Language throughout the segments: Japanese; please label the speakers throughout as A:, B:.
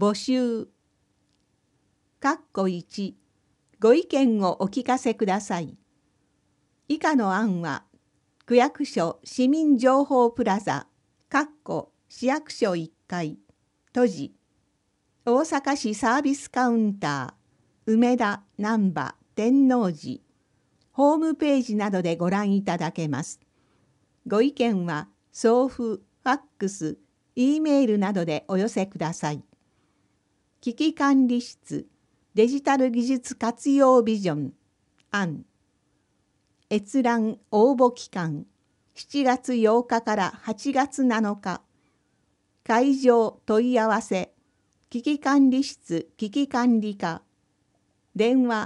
A: 募集。1、ご意見をお聞かせください。以下の案は、区役所市民情報プラザ、市役所1階、都市、大阪市サービスカウンター、梅田、難波、天王寺、ホームページなどでご覧いただけます。ご意見は送付、ファックス、Eメールなどでお寄せください。危機管理室、デジタル技術活用ビジョン、案。閲覧応募期間、7月8日から8月7日。会場問い合わせ、危機管理室危機管理課。電話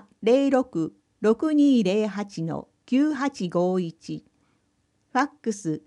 A: 06-6208-9851。ファックス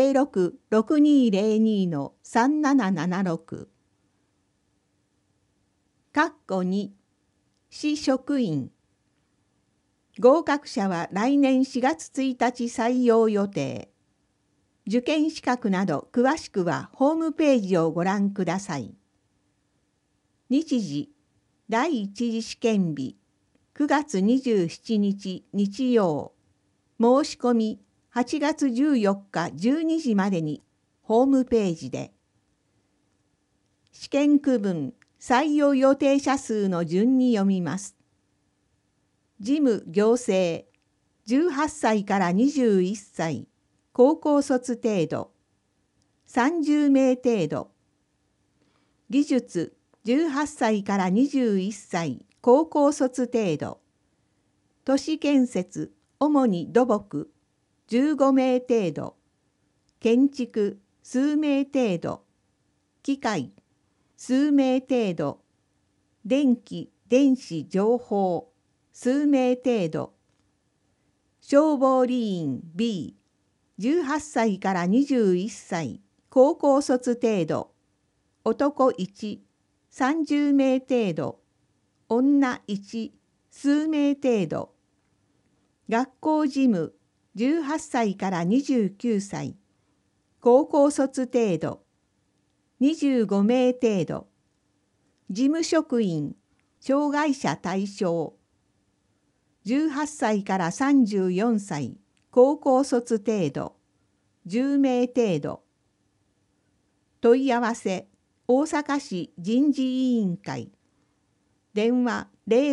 A: 06-6202-3776。2、市職員。合格者は来年4月1日採用予定。受験資格など詳しくはホームページをご覧ください。日時、第一次試験日、9月27日日曜。申し込み、8月14日12時までにホームページで。試験区分、採用予定者数の順に読みます。事務行政、18歳から21歳、高校卒程度、30名程度。技術、18歳から21歳、高校卒程度。都市建設、主に土木、15名程度。建築、数名程度。機械、数名程度。電気、電子情報、数名程度。消防理員 B、18歳から21歳、高校卒程度。男1、30名程度。女1、数名程度。学校事務、18歳から29歳、高校卒程度。25名程度。事務職員、障害者対象。18歳から34歳、高校卒程度、10名程度。問い合わせ、大阪市人事委員会。電話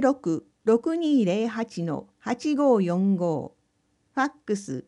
A: 06-6208-8545。ファックス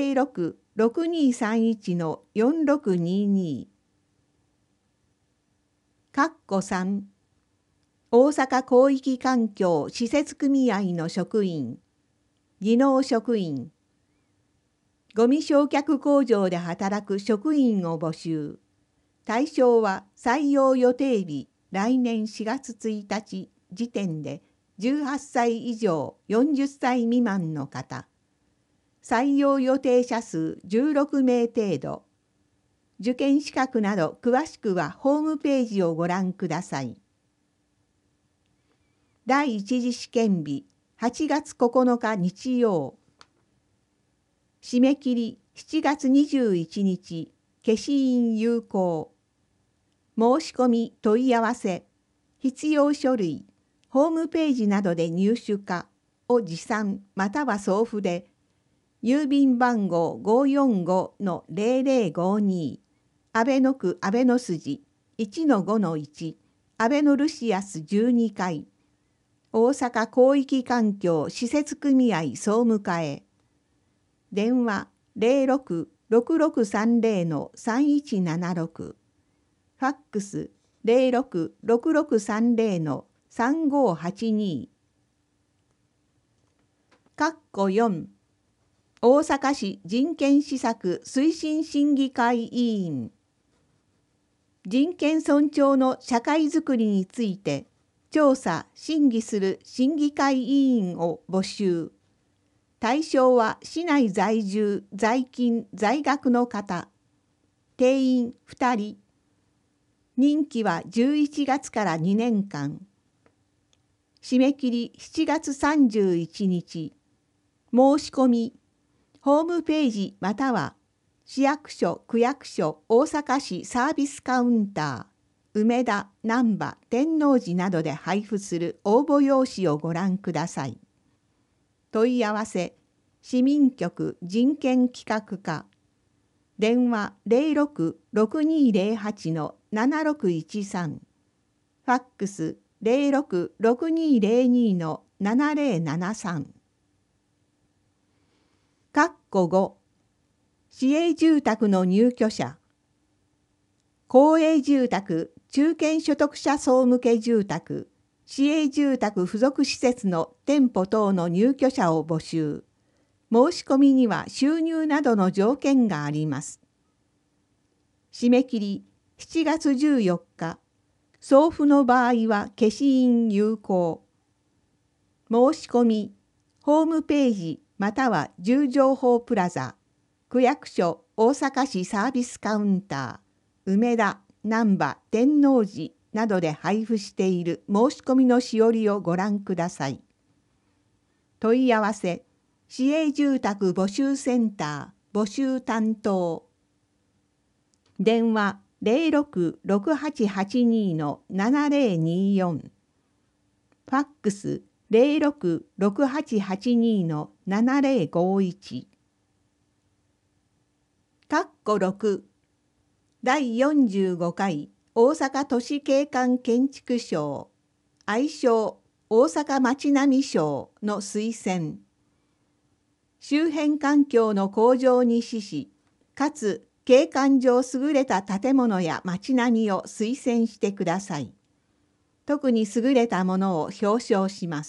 A: 06-6231-4622。3、大阪広域環境施設組合の職員、技能職員。ゴミ焼却工場で働く職員を募集。対象は採用予定日来年4月1日時点で18歳以上40歳未満の方。採用予定者数16名程度。受験資格など詳しくはホームページをご覧ください。第一次試験日8月9日日曜。締め切り7月21日、消印有効。申し込み問い合わせ、必要書類、ホームページなどで入手可を持参または送付で、郵便番号 545-0052、阿倍野区阿倍野筋 1-5-1、阿倍野ルシアス12階、大阪広域環境施設組合総務課へ。電話06-6630-3176。ファックス06-6630-3582。4、大阪市人権施策推進審議会委員。人権尊重の社会づくりについて調査・審議する審議会委員を募集。対象は市内在住・在勤・在学の方。定員2人。任期は11月から2年間。締め切り7月31日。申し込み、ホームページまたは市役所・区役所大阪市サービスカウンター梅田、難波、天王寺などで配布する応募用紙をご覧ください。問い合わせ、市民局人権企画課、電話06-6208-7613、ファックス06-6202-7073。括弧5、市営住宅の入居者、公営住宅、中堅所得者層向け住宅、市営住宅付属施設の店舗等の入居者を募集。申し込みには収入などの条件があります。締め切り7月14日。送付の場合は消印有効。申し込み、ホームページまたは住情報プラザ、区役所大阪市サービスカウンター、梅田、難波、天王寺などで配布している申し込みのしおりをご覧ください。問い合わせ、市営住宅募集センター募集担当。電話06-6882-7024。ファックス06-6882-7051。括弧6、第45回大阪都市景観建築賞、愛称大阪街並賞の推薦。周辺環境の向上に資し、かつ景観上優れた建物や街並みを推薦してください。特に優れたものを表彰します。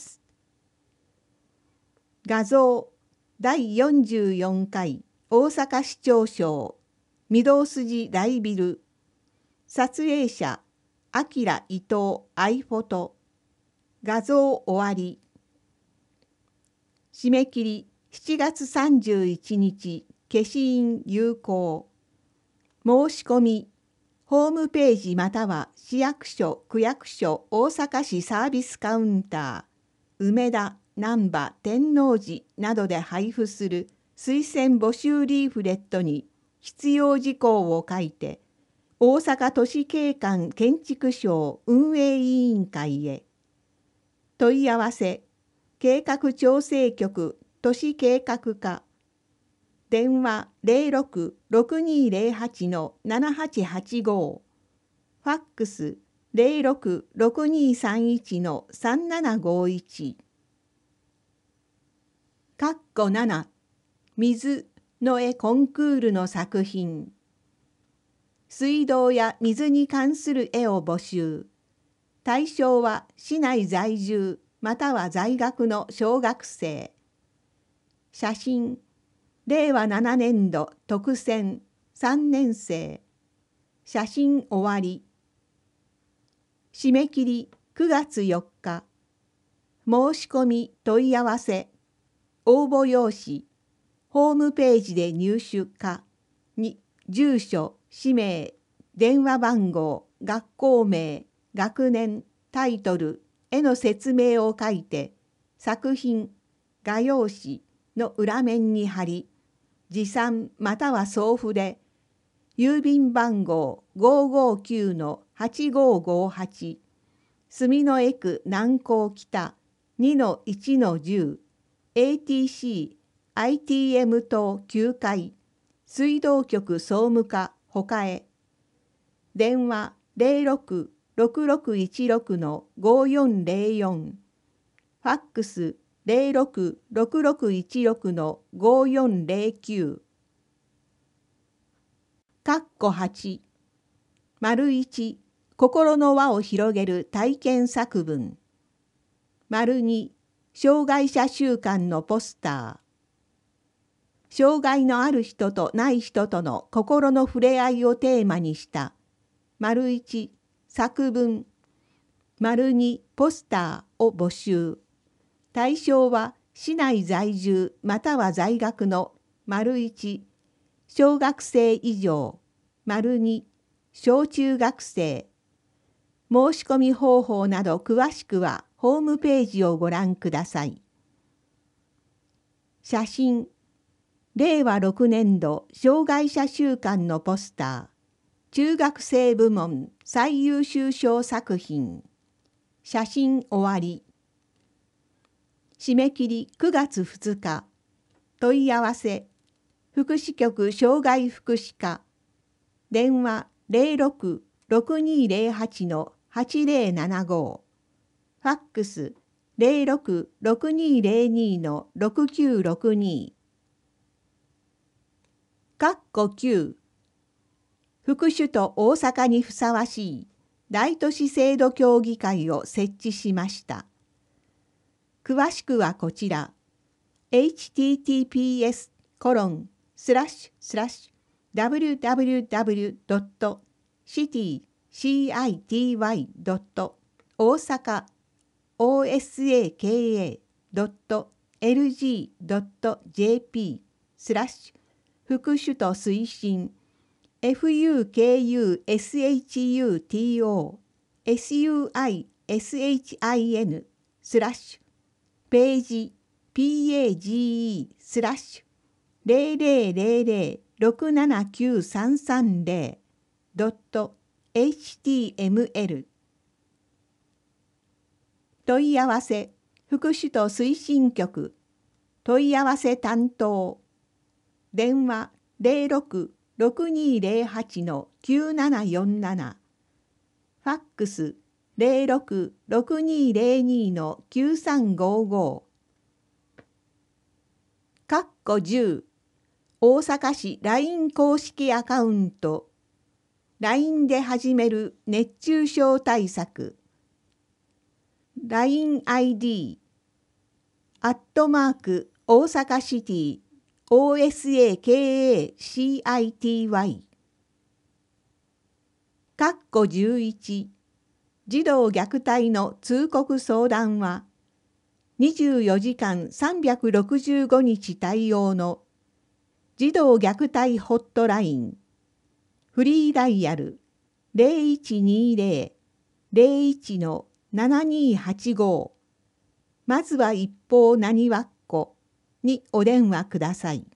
A: 画像第44回大阪市長賞、御堂筋大ビル。撮影者、明伊藤アイフォト。画像終わり。締め切り7月31日、消印有効。申し込み、ホームページまたは市役所、区役所、大阪市サービスカウンター、梅田、難波、天王寺などで配布する推薦募集リーフレットに必要事項を書いて、大阪都市景観建築賞運営委員会へ。問い合わせ、計画調整局都市計画課。電話06-6208-7885。ファックス06-6231-3751。括弧7、水の絵コンクールの作品。水道や水に関する絵を募集。対象は市内在住または在学の小学生。写真、令和7年度特選3年生。写真終わり。締め切り9月4日。申し込み問い合わせ。応募用紙。ホームページで入手か。2、住所、氏名、電話番号、学校名、学年、タイトル、絵の説明を書いて、作品、画用紙の裏面に貼り、持参または送付で、郵便番号 559-8558、住之江区南港北 2-1-10、ATC、ITM 棟9階、水道局総務課他へ。電話06-6616-5404。ファックス06-6616-5409。括弧8、丸1、心の輪を広げる体験作文。丸2、障害者週間のポスター。障害のある人とない人との心の触れ合いをテーマにした丸1、作文、丸2、ポスターを募集。対象は市内在住または在学の丸1、小学生以上、丸2、小中学生。申し込み方法など詳しくはホームページをご覧ください。写真、令和6年度障害者週間のポスター。 中学生部門最優秀賞作品。写真終わり。締め切り9月2日。問い合わせ。福祉局障害福祉課。電話06-6208-8075。ファックス06-6202-6962。括弧9。福祉と大阪にふさわしい大都市制度協議会を設置しました。詳しくはこちら。https://www.city-city.osaka.osaka.lg.jp/ 福祉と推進FUKUSHUTO SUISHIN/ ページ page/000-679-330.html 問い合わせ福祉と推進局問い合わせ担当電話06-6208-9747ファックス06-6202-9355括弧10大阪市 LINE 公式アカウント LINE で始める熱中症対策 LINE-ID @ 大阪シティOSAKACITY括弧11児童虐待の通告相談は24時間365日対応の児童虐待ホットラインフリーダイヤル 0120-01-7285 まずは一方なにわっこにお電話ください。